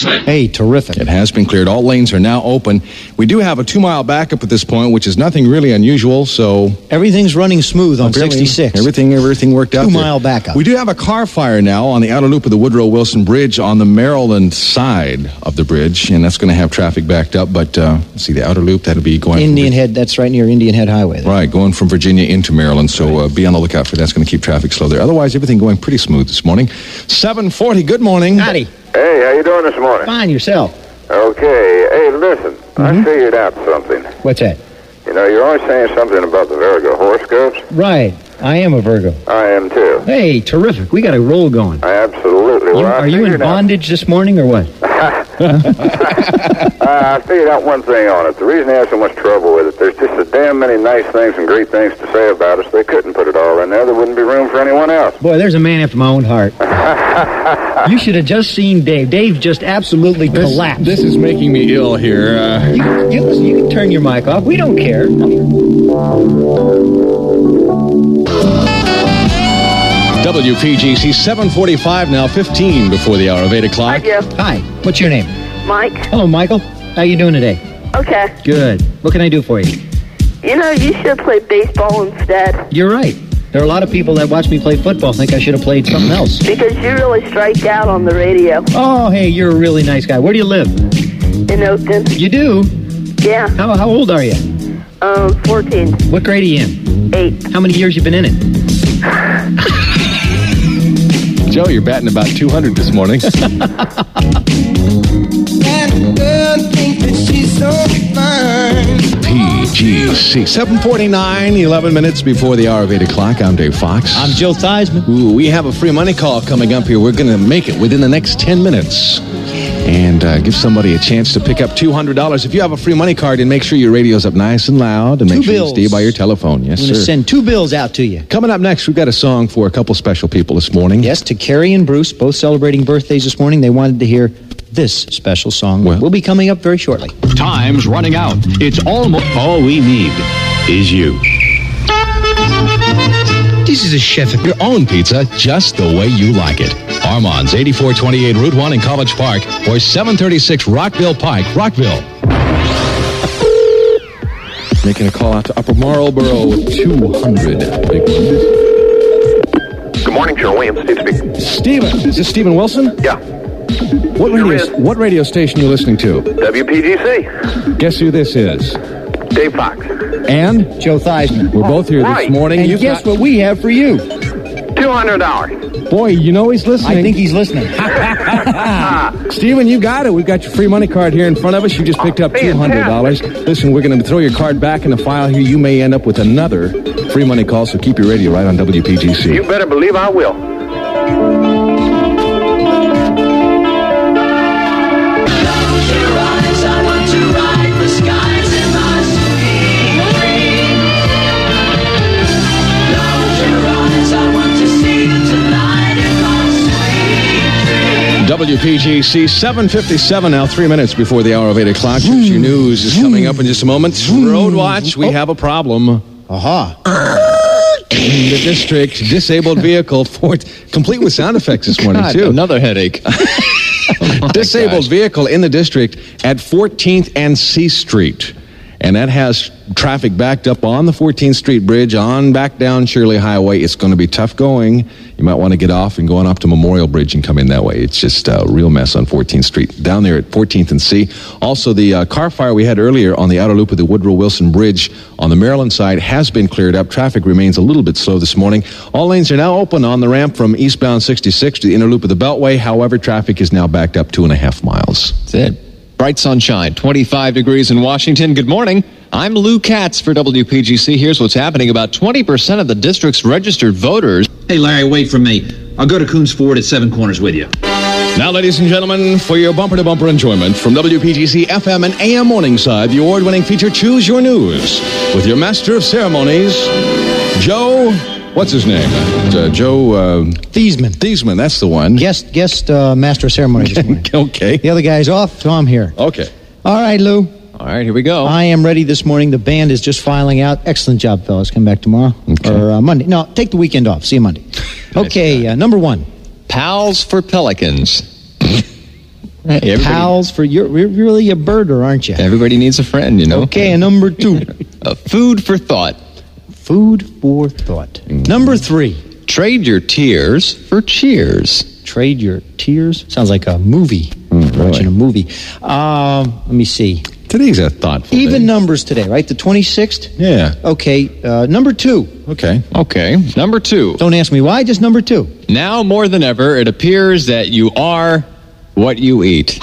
Policeman. Hey, terrific. It has been cleared. All lanes are now open. We do have a 2-mile backup at this point, which is nothing really unusual, so... Everything's running smooth on 66. Everything worked out. 2-mile backup. We do have a car fire now on the outer loop of the Woodrow Wilson Bridge on the Maryland side of the bridge, and that's going to have traffic backed up, but let's see, the outer loop, that'll be going... Indian Head, that's right near Indian Head Highway. There. Right, going from Virginia into Maryland, so be on the lookout for that. That's going to keep traffic slow there. Otherwise, everything going pretty smooth this morning. 7:40, good morning. Howdy. Hey, how you doing this morning? Fine, yourself. Okay. Hey, listen, I figured out something. What's that? You know, you're always saying something about the Virgo horoscopes. Right. I am a Virgo. I am, too. Hey, terrific. We got a roll going. Absolutely. Well, Are you in bondage this morning or what? I figured out one thing on it. The reason I have so much trouble with it, there's just so damn many nice things and great things to say about us. They couldn't put it all in there. There wouldn't be room for anyone else. Boy, there's a man after my own heart. You should have just seen Dave. Dave just absolutely collapsed. This is making me ill here. You can turn your mic off. We don't care. WPGC 7:45 now, 15 before the hour of 8 o'clock. Hi, Jeff. Hi. What's your name? Mike. Hello, Michael. How you doing today? Okay. Good. What can I do for you? You know, you should play baseball instead. You're right. There are a lot of people that watch me play football think I should have played something else. Because you really strike out on the radio. Oh, hey, you're a really nice guy. Where do you live? In Oakton. You do? Yeah. How old are you? 14. What grade are you in? 8. How many years you been in it? Joe, you're batting about 200 this morning. PGC 7:49, 11 minutes before the hour of 8 o'clock. I'm Dave Fox. I'm Joe Theismann. Ooh, we have a free money call coming up here. We're going to make it within the next 10 minutes. And give somebody a chance to pick up $200. If you have a free money card, and make sure your radio's up nice and loud, and make sure you stay by your telephone. Yes, I'm going to send 2 bills out to you. Coming up next, we've got a song for a couple special people this morning. Yes, to Carrie and Bruce, both celebrating birthdays this morning. They wanted to hear this special song. We'll be coming up very shortly. Time's running out. It's almost all we need is you. This is a chef of your own pizza, just the way you like it. Armand's, 8428 Route 1 in College Park, or 736 Rockville Pike, Rockville. Making a call out to Upper Marlboro with 200. Big one. Good morning, Joe Williams. Steve speaking. Steven, is this Steven Wilson? Yeah. What radio station are you listening to? WPGC. Guess who this is? Dave Fox. And? Joe Theismann. We're both here this morning. And guess what we have for you? $200. Boy, you know he's listening. I think he's listening. Steven, you got it. We've got your free money card here in front of us. You just picked up $200. Listen, we're going to throw your card back in the file here. You may end up with another free money call, so keep your radio right on WPGC. You better believe I will. WPGC 7:57 now, 3 minutes before the hour of 8 o'clock. Your news is coming up in just a moment. Road Watch, we have a problem. Aha. In the district, disabled vehicle, complete with sound effects this morning, too. Another headache. Disabled vehicle in the district at 14th and C Street. And that has traffic backed up on the 14th Street Bridge on back down Shirley Highway. It's going to be tough going. You might want to get off and go on up to Memorial Bridge and come in that way. It's just a real mess on 14th Street. Down there at 14th and C. Also, the car fire we had earlier on the outer loop of the Woodrow Wilson Bridge on the Maryland side has been cleared up. Traffic remains a little bit slow this morning. All lanes are now open on the ramp from eastbound 66 to the inner loop of the Beltway. However, traffic is now backed up 2.5 miles. That's it. Bright sunshine, 25 degrees in Washington. Good morning. I'm Lou Katz for WPGC. Here's what's happening. About 20% of the district's registered voters. Hey, Larry, wait for me. I'll go to Coons Ford at 7 Corners with you. Now, ladies and gentlemen, for your bumper-to-bumper enjoyment from WPGC FM and AM Morningside, the award-winning feature Choose Your News with your master of ceremonies, Joe... What's his name? Joe... Theismann. Theismann, that's the one. Guest master of ceremony this morning. Okay. The other guy's off, so I'm here. Okay. All right, Lou. All right, here we go. I am ready this morning. The band is just filing out. Excellent job, fellas. Come back tomorrow. Okay. Or Monday. No, take the weekend off. See you Monday. Okay, number 1. Pals for Pelicans. Hey, Pals for you're really a birder, aren't you? Everybody needs a friend, you know. Okay, and number 2. Food for thought. Food for thought. Number 3. Trade your tears for cheers. Trade your tears. Sounds like a movie. Watching a movie. Let me see. Today's a thoughtful Even day. numbers today, right? The 26th? Yeah. Okay, number 2. Okay. Okay. Number 2. Don't ask me why, just number 2. Now more than ever, it appears that you are what you eat.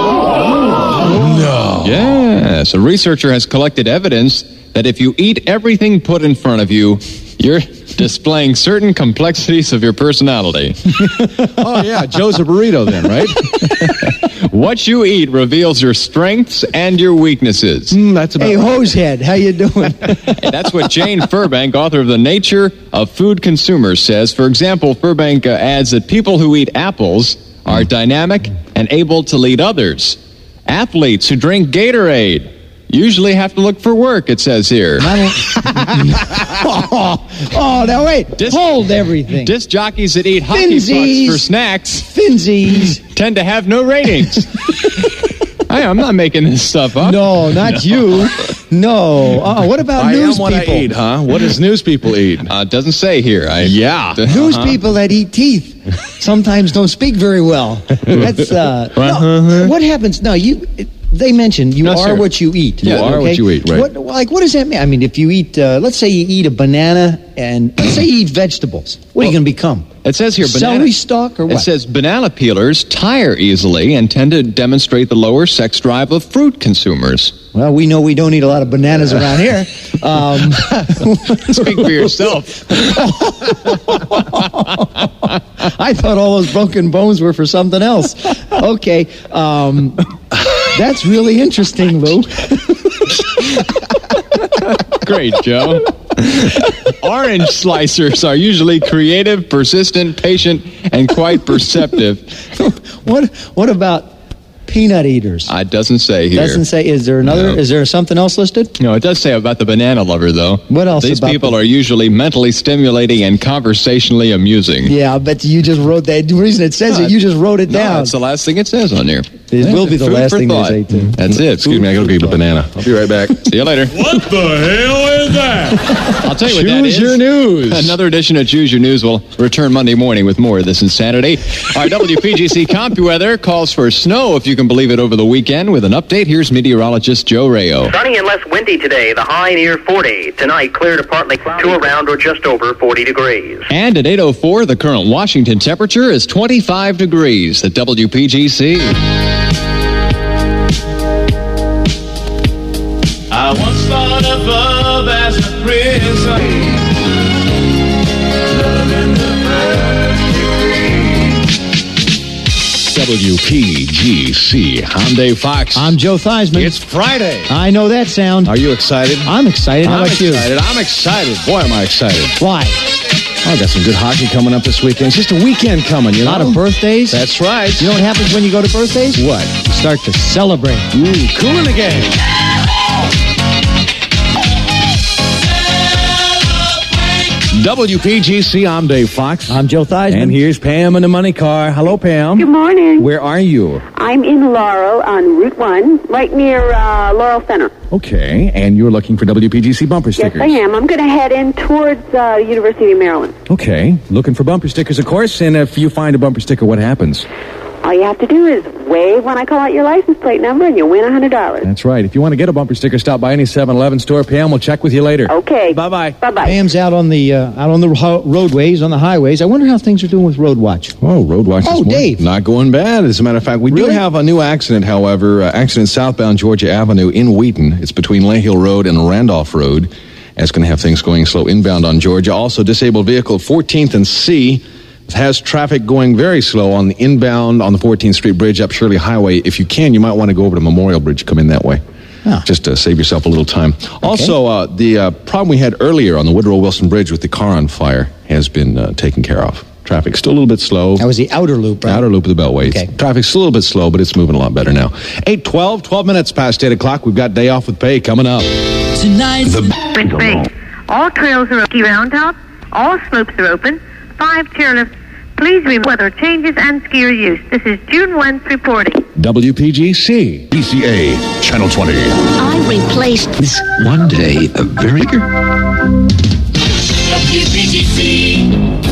No. Yes. A researcher has collected evidence that if you eat everything put in front of you, you're displaying certain complexities of your personality. Oh, yeah. Joe's a burrito then, right? What you eat reveals your strengths and your weaknesses. That's about Hey, right. Hosehead, how you doing? And that's what Jane Furbank, author of The Nature of Food Consumers, says. For example, Furbank adds that people who eat apples are dynamic and able to lead others. Athletes who drink Gatorade usually have to look for work, it says here. Now wait. Hold everything. Disc jockeys that eat hockey pucks Finzies. for snacks Finzies. tend to have no ratings. Hey, I'm not making this stuff up. No, not you. No. What about I news am what people? I eat, huh? What does news people eat? It doesn't say here. Yeah. News people that eat teeth sometimes don't speak very well. That's no, what happens? No, they mentioned you No, are sir. what you eat. You are what you eat, right. What does that mean? I mean, if you eat, let's say you eat a banana, and let's say you eat vegetables, what are you going to become? It says here, Celery stalk or It what? says banana peelers tire easily and tend to demonstrate the lower sex drive of fruit consumers. Well, we know we don't eat a lot of bananas around here. Speak for yourself. I thought all those broken bones were for something else. Okay. That's really interesting, Lou. Great, Joe. Orange slicers are usually creative, persistent, patient, and quite perceptive. What about peanut eaters? It doesn't say here. Doesn't say. Is there another? No. Is there something else listed? No, it does say about the banana lover, though. What else These about people them? are usually mentally stimulating and conversationally amusing. Yeah, I bet you just wrote that. The reason it says it, you just wrote it No, down. that's the last thing it says on here. It will be the Food last for thing thought. they say, too. That's it. Excuse me, I gotta go get a banana. I'll be right back. See you later. What the hell is that? I'll tell you what that is. Choose your news. Another edition of Choose Your News will return Monday morning with more of this insanity. Our WPGC CompuWeather calls for snow, if you can believe it, over the weekend. With an update, here's meteorologist Joe Rayo. Sunny and less windy today, the high near 40. Tonight, clear to partly cloudy to around or just over 40 degrees. And at 8:04, the current Washington temperature is 25 degrees at WPGC. I once thought of love as a prison. Love in the first degree. WPGC. I'm Dave Fox. I'm Joe Theismann. It's Friday. I know that sound. Are you excited? I'm excited. How I'm about you? excited. I'm excited. Boy, am I excited. Why? Oh, I got some good hockey coming up this weekend. It's just a weekend coming, you A know? lot of birthdays. That's right. You know what happens when you go to birthdays? What? You start to celebrate. Ooh, cool in the game. WPGC, I'm Dave Fox. I'm Joe Theismann. And here's Pam in the money car. Hello, Pam. Good morning. Where are you? I'm in Laurel on Route 1, right near Laurel Center. Okay, and you're looking for WPGC bumper stickers. Yes, I am. I'm going to head in towards University of Maryland. Okay, looking for bumper stickers, of course, and if you find a bumper sticker, what happens? All you have to do is wave when I call out your license plate number, and you win $100. That's right. If you want to get a bumper sticker, stop by any 7-Eleven store. Pam, we'll check with you later. Okay. Bye-bye. Bye-bye. Pam's out on the roadways, on the highways. I wonder how things are doing with Road Watch. Oh, Road Watch this morning. Dave. Not going bad. As a matter of fact, we do Really? have a new accident, however. Accident southbound Georgia Avenue in Wheaton. It's between Lay Hill Road and Randolph Road. That's going to have things going slow inbound on Georgia. Also, disabled vehicle 14th and C has traffic going very slow on the inbound on the 14th Street Bridge up Shirley Highway. If you can, you might want to go over to Memorial Bridge, come in that way. Ah. Just to save yourself a little time. Also, the problem we had earlier on the Woodrow Wilson Bridge with the car on fire has been taken care of. Traffic's still a little bit slow. That was the outer loop, right? Outer loop of the Beltway. Okay. Traffic's still a little bit slow, but it's moving a lot better now. 8:12, 12 minutes past 8 o'clock. We've got Day Off with Pay coming up. It's big. All trails are ski round top. All slopes are open. 5 chairlifts Please remember weather changes and skier use. This is June Wentz reporting. WPGC. PCA, Channel 20. I replaced this one day a very... WPGC.